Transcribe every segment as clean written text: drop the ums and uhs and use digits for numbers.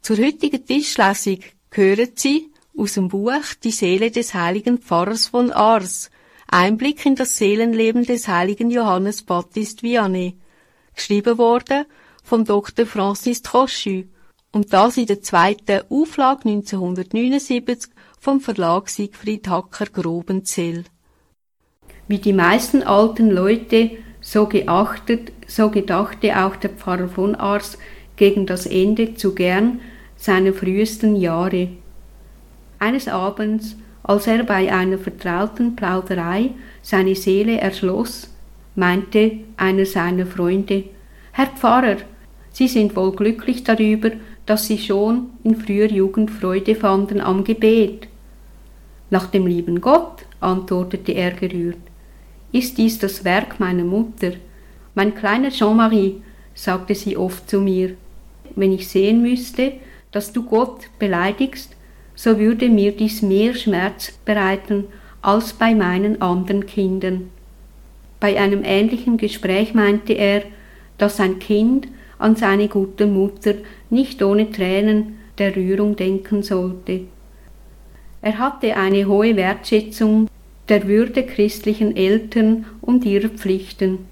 Zur heutigen Tischlesung hören Sie aus dem Buch Die Seele des heiligen Pfarrers von Ars, Einblick in das Seelenleben des heiligen Johannes Baptiste Vianney, geschrieben worden von Dr. Francis Trochu und das in der zweiten Auflage 1979 vom Verlag Siegfried Hacker Grobenzell. Wie die meisten alten Leute, so geachtet, so gedachte auch der Pfarrer von Ars gegen das Ende zu gern seiner frühesten Jahre. Eines Abends, als er bei einer vertrauten Plauderei seine Seele erschloss, meinte einer seiner Freunde: »Herr Pfarrer, Sie sind wohl glücklich darüber, dass Sie schon in früher Jugend Freude fanden am Gebet.« »Nach dem lieben Gott«, antwortete er gerührt, »ist dies das Werk meiner Mutter. Mein kleiner Jean-Marie«, sagte sie oft zu mir, »wenn ich sehen müsste, dass du Gott beleidigst, so würde mir dies mehr Schmerz bereiten als bei meinen anderen Kindern.« Bei einem ähnlichen Gespräch meinte er, dass ein Kind an seine gute Mutter nicht ohne Tränen der Rührung denken sollte. Er hatte eine hohe Wertschätzung der Würde christlichen Eltern und ihrer Pflichten.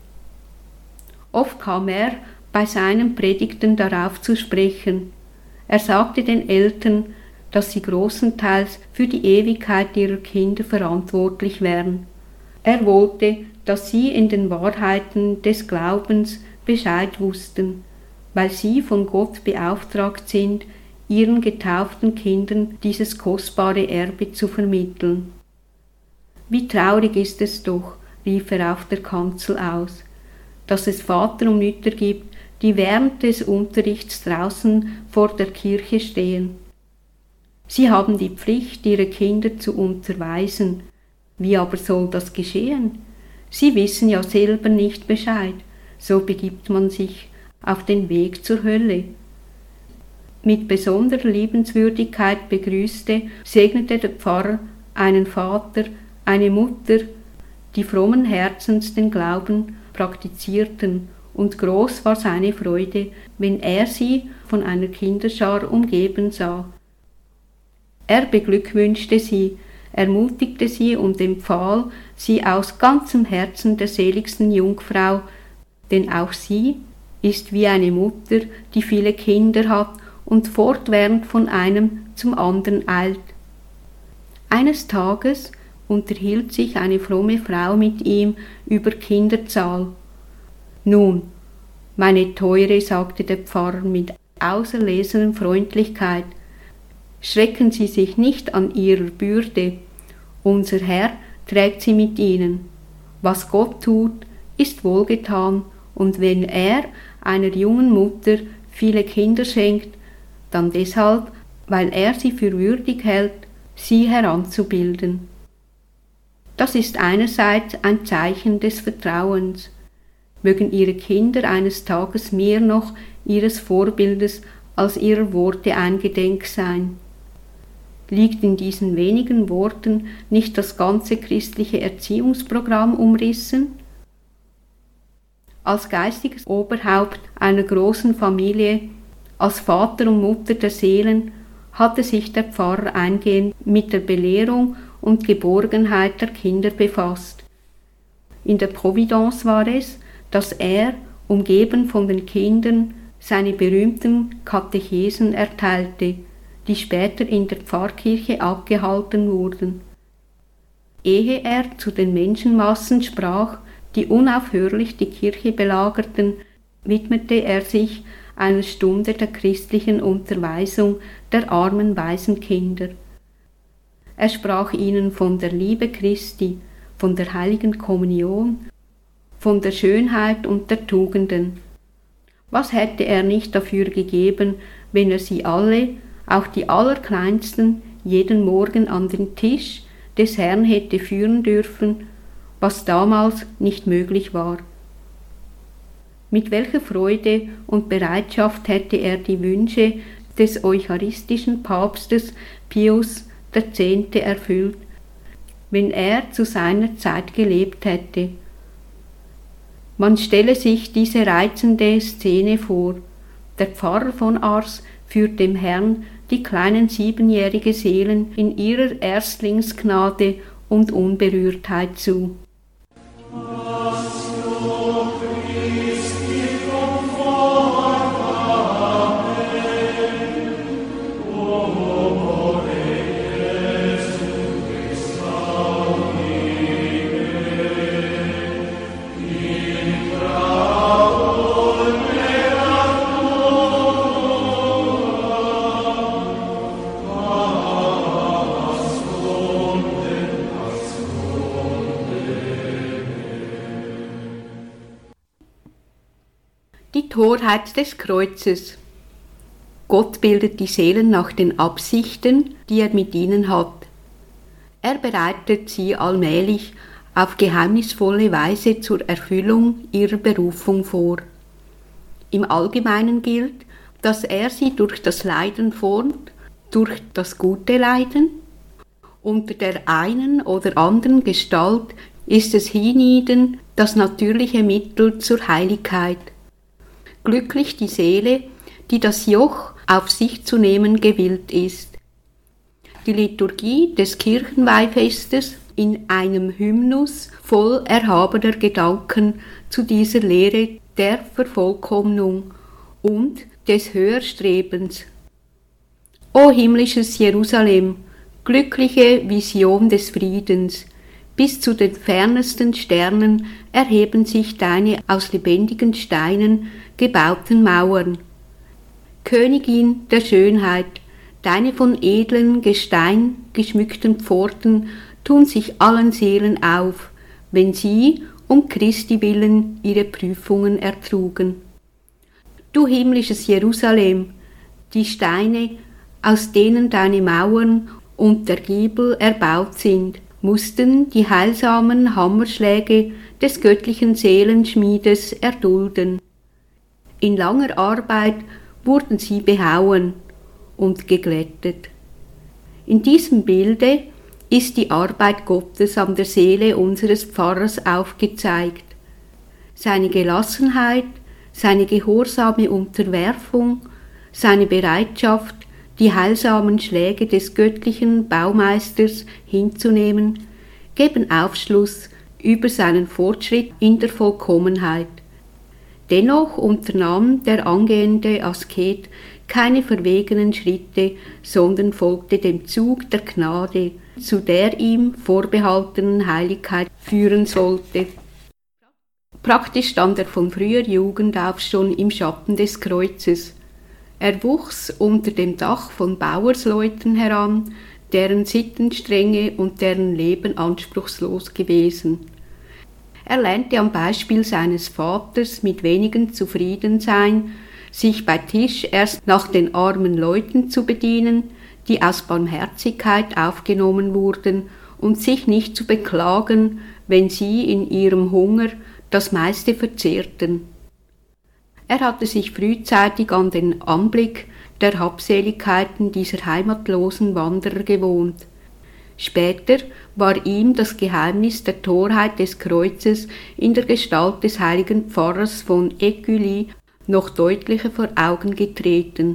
Oft kam er bei seinen Predigten darauf zu sprechen. Er sagte den Eltern, dass sie großenteils für die Ewigkeit ihrer Kinder verantwortlich wären. Er wollte, dass sie in den Wahrheiten des Glaubens Bescheid wussten, weil sie von Gott beauftragt sind, ihren getauften Kindern dieses kostbare Erbe zu vermitteln. »Wie traurig ist es doch«, rief er auf der Kanzel aus, »dass es Vater und Mütter gibt, die während des Unterrichts draußen vor der Kirche stehen. Sie haben die Pflicht, ihre Kinder zu unterweisen. Wie aber soll das geschehen? Sie wissen ja selber nicht Bescheid, so begibt man sich auf den Weg zur Hölle.« Mit besonderer Liebenswürdigkeit begrüßte, segnete der Pfarrer einen Vater, eine Mutter, die frommen Herzens den Glauben praktizierten, und groß war seine Freude, wenn er sie von einer Kinderschar umgeben sah. Er beglückwünschte sie, ermutigte sie und empfahl sie aus ganzem Herzen der seligsten Jungfrau, denn auch sie ist wie eine Mutter, die viele Kinder hat und fortwährend von einem zum anderen eilt. Eines Tages unterhielt sich eine fromme Frau mit ihm über Kinderzahl. »Nun, meine Teure«, sagte der Pfarrer mit auserlesener Freundlichkeit, »schrecken Sie sich nicht an Ihrer Bürde. Unser Herr trägt sie mit Ihnen. Was Gott tut, ist wohlgetan, und wenn er einer jungen Mutter viele Kinder schenkt, dann deshalb, weil er sie für würdig hält, sie heranzubilden. Das ist einerseits ein Zeichen des Vertrauens. Mögen Ihre Kinder eines Tages mehr noch Ihres Vorbildes als Ihrer Worte eingedenk sein. Liegt in diesen wenigen Worten nicht das ganze christliche Erziehungsprogramm umrissen? Als geistiges Oberhaupt einer großen Familie, als Vater und Mutter der Seelen, hatte sich der Pfarrer eingehend mit der Belehrung und Geborgenheit der Kinder befasst. In der Providence war es, dass er, umgeben von den Kindern, seine berühmten Katechesen erteilte, die später in der Pfarrkirche abgehalten wurden. Ehe er zu den Menschenmassen sprach, die unaufhörlich die Kirche belagerten, widmete er sich einer Stunde der christlichen Unterweisung der armen Waisenkinder. Er sprach ihnen von der Liebe Christi, von der heiligen Kommunion, von der Schönheit und der Tugenden. Was hätte er nicht dafür gegeben, wenn er sie alle, auch die Allerkleinsten, jeden Morgen an den Tisch des Herrn hätte führen dürfen, was damals nicht möglich war. Mit welcher Freude und Bereitschaft hätte er die Wünsche des eucharistischen Papstes Pius X. erfüllt, wenn er zu seiner Zeit gelebt hätte. Man stelle sich diese reizende Szene vor. Der Pfarrer von Ars führt dem Herrn die kleinen 7-jährige Seelen in ihrer Erstlingsgnade und Unberührtheit zu. Die Torheit des Kreuzes. Gott bildet die Seelen nach den Absichten, die er mit ihnen hat. Er bereitet sie allmählich auf geheimnisvolle Weise zur Erfüllung ihrer Berufung vor. Im Allgemeinen gilt, dass er sie durch das Leiden formt, durch das gute Leiden. Unter der einen oder anderen Gestalt ist es hienieden das natürliche Mittel zur Heiligkeit. Glücklich die Seele, die das Joch auf sich zu nehmen gewillt ist. Die Liturgie des Kirchenweihfestes in einem Hymnus voll erhabener Gedanken zu dieser Lehre der Vervollkommnung und des Höherstrebens. O himmlisches Jerusalem, glückliche Vision des Friedens, bis zu den fernsten Sternen erheben sich deine aus lebendigen Steinen gebauten Mauern. Königin der Schönheit, deine von edlen Gestein geschmückten Pforten tun sich allen Seelen auf, wenn sie um Christi willen ihre Prüfungen ertrugen. Du himmlisches Jerusalem, die Steine, aus denen deine Mauern und der Giebel erbaut sind, mussten die heilsamen Hammerschläge des göttlichen Seelenschmiedes erdulden. In langer Arbeit wurden sie behauen und geglättet. In diesem Bilde ist die Arbeit Gottes an der Seele unseres Pfarrers aufgezeigt. Seine Gelassenheit, seine gehorsame Unterwerfung, seine Bereitschaft, die heilsamen Schläge des göttlichen Baumeisters hinzunehmen, geben Aufschluss über seinen Fortschritt in der Vollkommenheit. Dennoch unternahm der angehende Asket keine verwegenen Schritte, sondern folgte dem Zug der Gnade, zu der ihm vorbehaltenen Heiligkeit führen sollte. Praktisch stand er von früher Jugend auf schon im Schatten des Kreuzes. Er wuchs unter dem Dach von Bauersleuten heran, deren Sitten strenge und deren Leben anspruchslos gewesen. Er lernte am Beispiel seines Vaters mit wenigen zufrieden sein, sich bei Tisch erst nach den armen Leuten zu bedienen, die aus Barmherzigkeit aufgenommen wurden, und sich nicht zu beklagen, wenn sie in ihrem Hunger das meiste verzehrten. Er hatte sich frühzeitig an den Anblick der Habseligkeiten dieser heimatlosen Wanderer gewohnt. Später war ihm das Geheimnis der Torheit des Kreuzes in der Gestalt des heiligen Pfarrers von Écully noch deutlicher vor Augen getreten.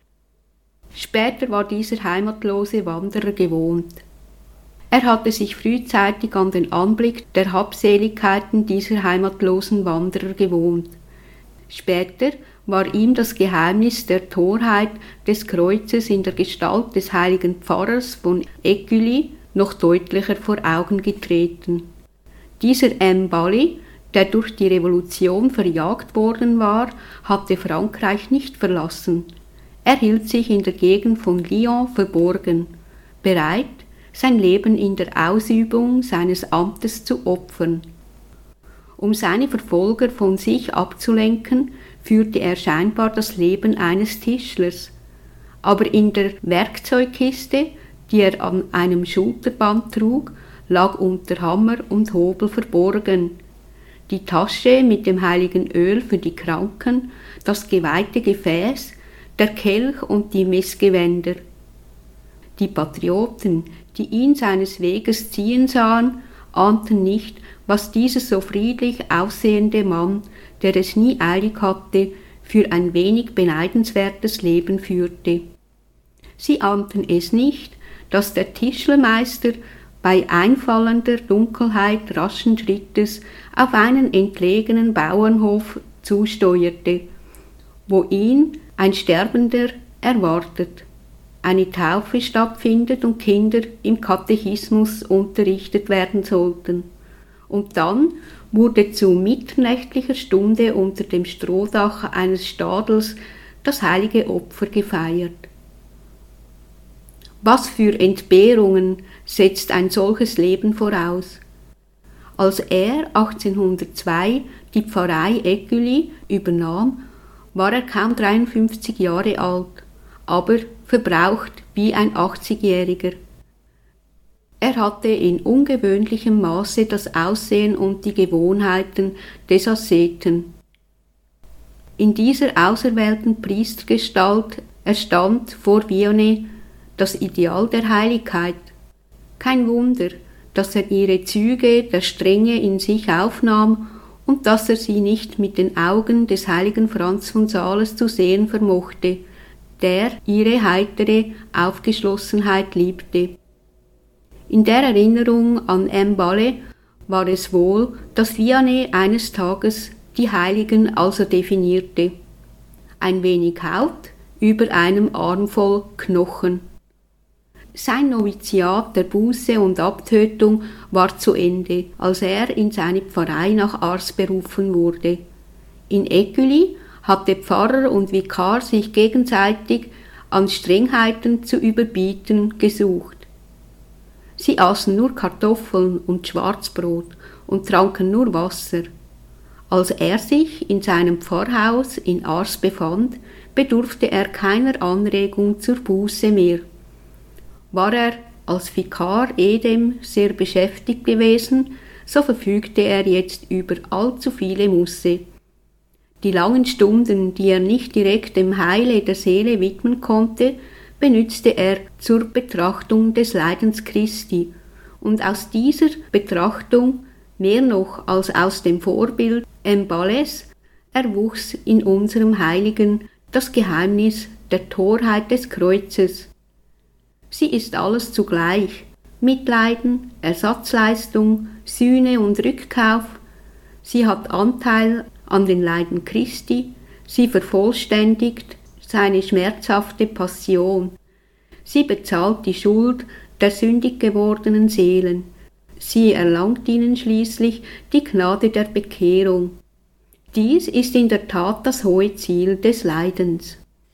Später war dieser heimatlose Wanderer gewohnt. Er hatte sich frühzeitig an den Anblick der Habseligkeiten dieser heimatlosen Wanderer gewohnt. Später war ihm das Geheimnis der Torheit des Kreuzes in der Gestalt des heiligen Pfarrers von Écully noch deutlicher vor Augen getreten. Dieser M. Bally, der durch die Revolution verjagt worden war, hatte Frankreich nicht verlassen. Er hielt sich in der Gegend von Lyon verborgen, bereit, sein Leben in der Ausübung seines Amtes zu opfern. Um seine Verfolger von sich abzulenken, führte er scheinbar das Leben eines Tischlers. Aber in der Werkzeugkiste, die er an einem Schulterband trug, lag unter Hammer und Hobel verborgen die Tasche mit dem heiligen Öl für die Kranken, das geweihte Gefäß, der Kelch und die Messgewänder. Die Patrioten, die ihn seines Weges ziehen sahen, ahnten nicht, was dieser so friedlich aussehende Mann, der es nie eilig hatte, für ein wenig beneidenswertes Leben führte. Sie ahnten es nicht, dass der Tischlermeister bei einfallender Dunkelheit raschen Schrittes auf einen entlegenen Bauernhof zusteuerte, wo ihn ein Sterbender erwartet, eine Taufe stattfindet und Kinder im Katechismus unterrichtet werden sollten. Und dann wurde zu mitternächtlicher Stunde unter dem Strohdach eines Stadels das heilige Opfer gefeiert. Was für Entbehrungen setzt ein solches Leben voraus? Als er 1802 die Pfarrei Ecculy übernahm, war er kaum 53 Jahre alt, aber verbraucht wie ein 80-Jähriger. Er hatte in ungewöhnlichem Maße das Aussehen und die Gewohnheiten des Asketen. In dieser auserwählten Priestergestalt erstand vor Vianney das Ideal der Heiligkeit. Kein Wunder, dass er ihre Züge der Strenge in sich aufnahm und dass er sie nicht mit den Augen des heiligen Franz von Sales zu sehen vermochte, der ihre heitere Aufgeschlossenheit liebte. In der Erinnerung an M. Ballet war es wohl, dass Vianney eines Tages die Heiligen also definierte. Ein wenig Haut über einem Arm voll Knochen. Sein Noviziat der Buße und Abtötung war zu Ende, als er in seine Pfarrei nach Ars berufen wurde. In Ecculy hatte Pfarrer und Vikar sich gegenseitig an Strengheiten zu überbieten gesucht. Sie aßen nur Kartoffeln und Schwarzbrot und tranken nur Wasser. Als er sich in seinem Pfarrhaus in Ars befand, bedurfte er keiner Anregung zur Buße mehr. War er als Vikar edem sehr beschäftigt gewesen, so verfügte er jetzt über allzu viele Muße. Die langen Stunden, die er nicht direkt dem Heile der Seele widmen konnte, benützte er zur Betrachtung des Leidens Christi, und aus dieser Betrachtung, mehr noch als aus dem Vorbild M. Ballets, erwuchs in unserem Heiligen das Geheimnis der Torheit des Kreuzes. Sie ist alles zugleich: Mitleiden, Ersatzleistung, Sühne und Rückkauf. Sie hat Anteil an den Leiden Christi, sie vervollständigt seine schmerzhafte Passion. Sie bezahlt die Schuld der sündig gewordenen Seelen. Sie erlangt ihnen schließlich die Gnade der Bekehrung. Dies ist in der Tat das hohe Ziel des Leidens.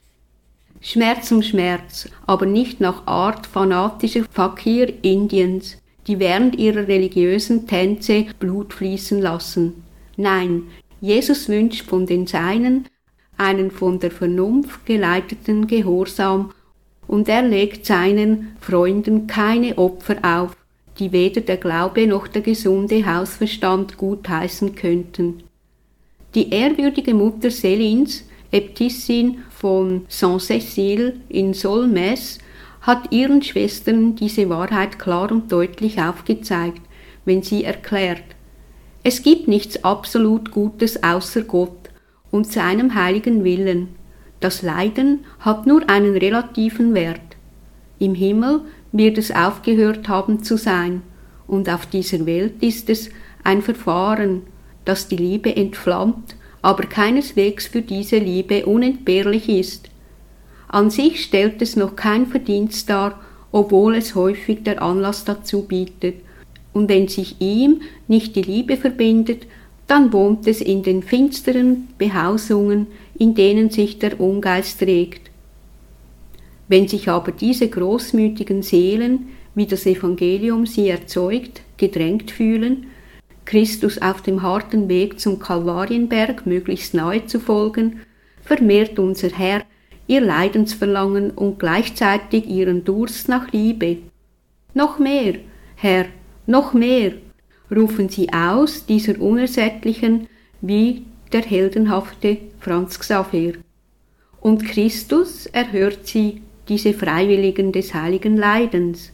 Schmerz um Schmerz, aber nicht nach Art fanatischer Fakir Indiens, die während ihrer religiösen Tänze Blut fließen lassen. Nein, Jesus wünscht von den Seinen einen von der Vernunft geleiteten Gehorsam, und er legt seinen Freunden keine Opfer auf, die weder der Glaube noch der gesunde Hausverstand gutheißen könnten. Die ehrwürdige Mutter Célines, Äbtissin von Saint-Cécile in Solmes, hat ihren Schwestern diese Wahrheit klar und deutlich aufgezeigt, wenn sie erklärt: Es gibt nichts absolut Gutes außer Gott und seinem heiligen Willen. Das Leiden hat nur einen relativen Wert. Im Himmel wird es aufgehört haben zu sein, und auf dieser Welt ist es ein Verfahren, das die Liebe entflammt, aber keineswegs für diese Liebe unentbehrlich ist. An sich stellt es noch kein Verdienst dar, obwohl es häufig der Anlass dazu bietet, und wenn sich ihm nicht die Liebe verbindet, dann wohnt es in den finsteren Behausungen, in denen sich der Ungeist regt. Wenn sich aber diese großmütigen Seelen, wie das Evangelium sie erzeugt, gedrängt fühlen, Christus auf dem harten Weg zum Kalvarienberg möglichst nahe zu folgen, vermehrt unser Herr ihr Leidensverlangen und gleichzeitig ihren Durst nach Liebe. Noch mehr, Herr, noch mehr, rufen sie aus, dieser unersättlichen, wie der heldenhafte Franz Xaver. Und Christus erhört sie, diese Freiwilligen des heiligen Leidens.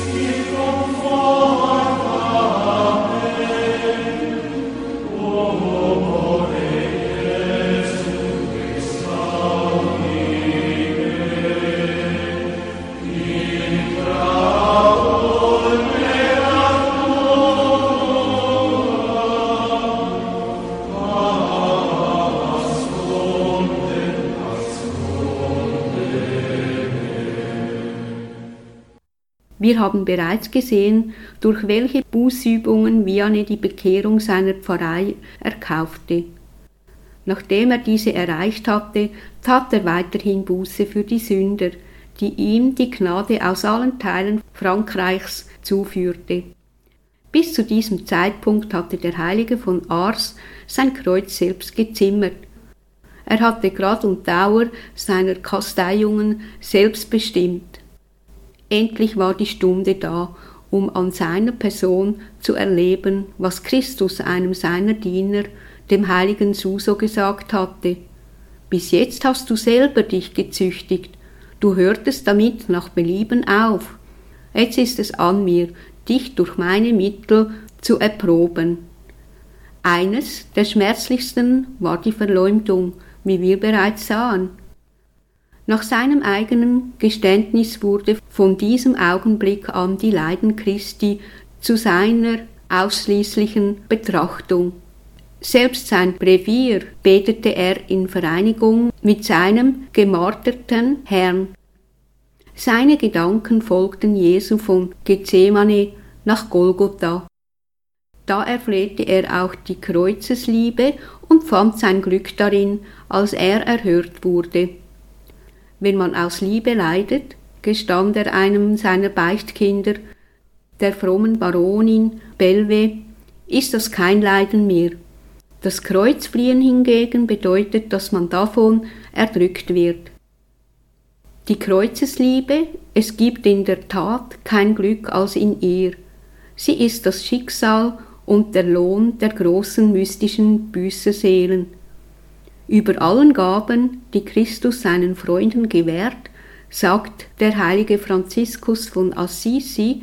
Oh Wir haben bereits gesehen, durch welche Bußübungen Vianney die Bekehrung seiner Pfarrei erkaufte. Nachdem er diese erreicht hatte, tat er weiterhin Buße für die Sünder, die ihm die Gnade aus allen Teilen Frankreichs zuführte. Bis zu diesem Zeitpunkt hatte der Heilige von Ars sein Kreuz selbst gezimmert. Er hatte Grad und Dauer seiner Kasteiungen selbst bestimmt. Endlich war die Stunde da, um an seiner Person zu erleben, was Christus einem seiner Diener, dem heiligen Suso, gesagt hatte. Bis jetzt hast du selber dich gezüchtigt, du hörtest damit nach Belieben auf. Jetzt ist es an mir, dich durch meine Mittel zu erproben. Eines der schmerzlichsten war die Verleumdung, wie wir bereits sahen. Nach seinem eigenen Geständnis wurde von diesem Augenblick an die Leiden Christi zu seiner ausschließlichen Betrachtung. Selbst sein Brevier betete er in Vereinigung mit seinem gemarterten Herrn. Seine Gedanken folgten Jesu von Gethsemane nach Golgotha. Da erflehte er auch die Kreuzesliebe und fand sein Glück darin, als er erhört wurde. Wenn man aus Liebe leidet, gestand er einem seiner Beichtkinder, der frommen Baronin Belve, ist das kein Leiden mehr. Das Kreuzfliehen hingegen bedeutet, dass man davon erdrückt wird. Die Kreuzesliebe, es gibt in der Tat kein Glück als in ihr. Sie ist das Schicksal und der Lohn der großen mystischen Büßerseelen. Über allen Gaben, die Christus seinen Freunden gewährt, sagt der heilige Franziskus von Assisi,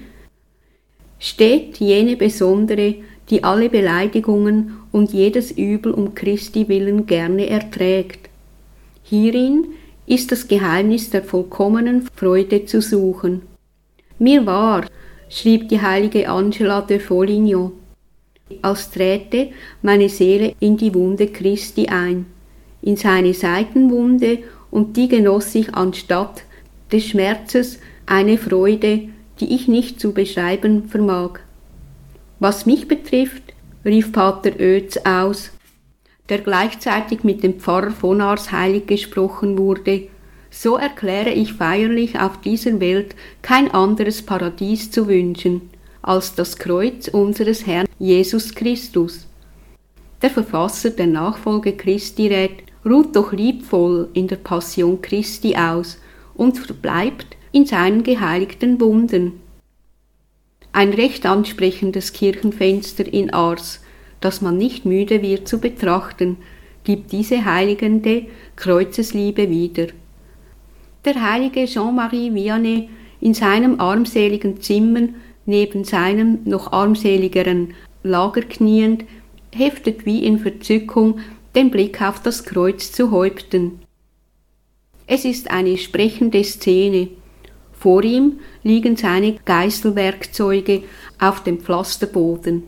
steht jene besondere, die alle Beleidigungen und jedes Übel um Christi willen gerne erträgt. Hierin ist das Geheimnis der vollkommenen Freude zu suchen. Mir war, schrieb die heilige Angela de Foligno, als träte meine Seele in die Wunde Christi ein, in seine Seitenwunde, und die genoss ich anstatt des Schmerzes eine Freude, die ich nicht zu beschreiben vermag. Was mich betrifft, rief Pater Oets aus, der gleichzeitig mit dem Pfarrer von Ars heilig gesprochen wurde, so erkläre ich feierlich auf dieser Welt kein anderes Paradies zu wünschen, als das Kreuz unseres Herrn Jesus Christus. Der Verfasser der Nachfolge Christi rät, ruht doch liebvoll in der Passion Christi aus und verbleibt in seinen geheiligten Wunden. Ein recht ansprechendes Kirchenfenster in Ars, das man nicht müde wird zu betrachten, gibt diese heiligende Kreuzesliebe wieder. Der heilige Jean-Marie Vianney in seinem armseligen Zimmer neben seinem noch armseligeren Lager kniend, heftet wie in Verzückung den Blick auf das Kreuz zu Häupten. Es ist eine sprechende Szene. Vor ihm liegen seine Geißelwerkzeuge auf dem Pflasterboden.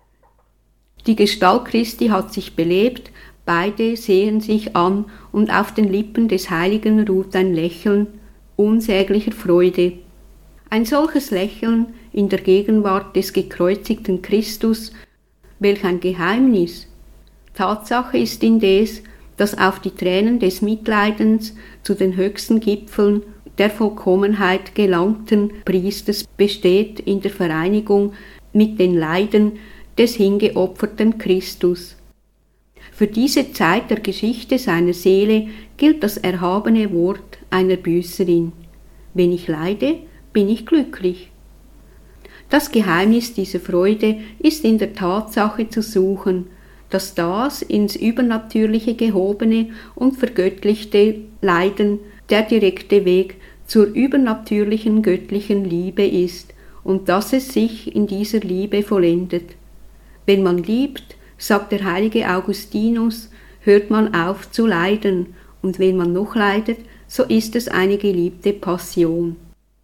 Die Gestalt Christi hat sich belebt, beide sehen sich an und auf den Lippen des Heiligen ruht ein Lächeln unsäglicher Freude. Ein solches Lächeln in der Gegenwart des gekreuzigten Christus, welch ein Geheimnis! Tatsache ist indes, dass auf die Tränen des Mitleidens zu den höchsten Gipfeln der Vollkommenheit gelangten Priesters besteht in der Vereinigung mit den Leiden des hingeopferten Christus. Für diese Zeit der Geschichte seiner Seele gilt das erhabene Wort einer Büßerin: Wenn ich leide, bin ich glücklich. Das Geheimnis dieser Freude ist in der Tatsache zu suchen, dass das ins Übernatürliche gehobene und vergöttlichte Leiden der direkte Weg zur übernatürlichen göttlichen Liebe ist und dass es sich in dieser Liebe vollendet. Wenn man liebt, sagt der heilige Augustinus, hört man auf zu leiden, und wenn man noch leidet, so ist es eine geliebte Passion.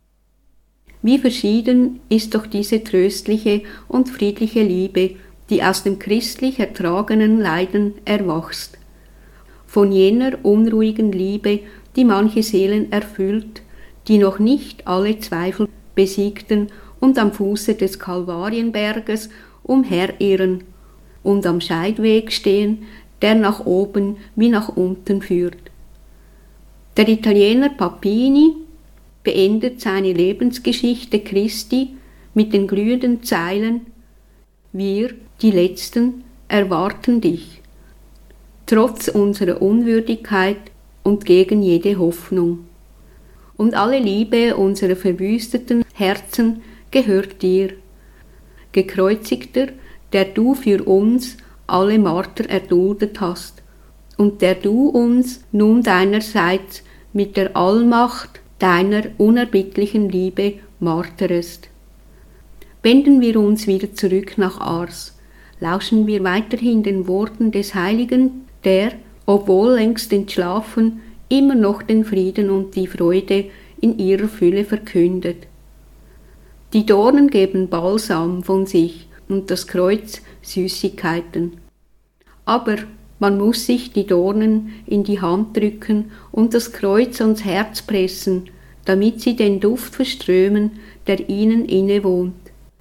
Wie verschieden ist doch diese tröstliche und friedliche Liebe, die aus dem christlich ertragenen Leiden erwachst. Von jener unruhigen Liebe, die manche Seelen erfüllt, die noch nicht alle Zweifel besiegten und am Fuße des Kalvarienberges umherirren und am Scheideweg stehen, der nach oben wie nach unten führt. Der Italiener Papini beendet seine Lebensgeschichte Christi mit den glühenden Zeilen: Wir, die Letzten, erwarten dich, trotz unserer Unwürdigkeit und gegen jede Hoffnung. Und alle Liebe unserer verwüsteten Herzen gehört dir, Gekreuzigter, der du für uns alle Marter erduldet hast und der du uns nun deinerseits mit der Allmacht deiner unerbittlichen Liebe marterest. Wenden wir uns wieder zurück nach Ars, lauschen wir weiterhin den Worten des Heiligen, der, obwohl längst entschlafen, immer noch den Frieden und die Freude in ihrer Fülle verkündet. Die Dornen geben Balsam von sich und das Kreuz Süßigkeiten. Aber man muss sich die Dornen in die Hand drücken und das Kreuz ans Herz pressen, damit sie den Duft verströmen, der ihnen innewohnt.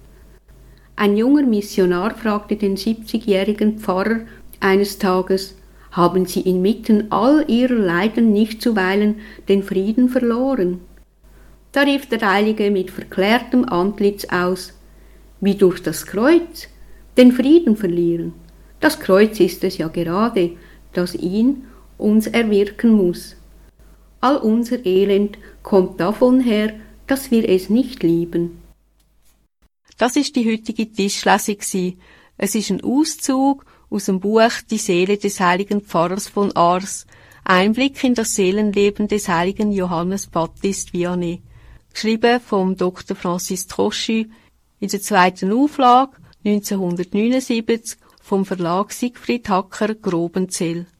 Ein junger Missionar fragte den 70-jährigen Pfarrer eines Tages: Haben Sie inmitten all Ihrer Leiden nicht zuweilen den Frieden verloren? Da rief der Heilige mit verklärtem Antlitz aus: Wie durch das Kreuz den Frieden verlieren? Das Kreuz ist es ja gerade, das ihn uns erwirken muss. All unser Elend kommt davon her, dass wir es nicht lieben. Das ist die heutige Tischlesung. Es ist ein Auszug aus dem Buch Die Seele des heiligen Pfarrers von Ars, Einblick in das Seelenleben des heiligen Johannes Baptist Vianney, geschrieben vom Dr. Francis Trochu in der 2. Auflage 1979 vom Verlag Siegfried Hacker Grobenzell.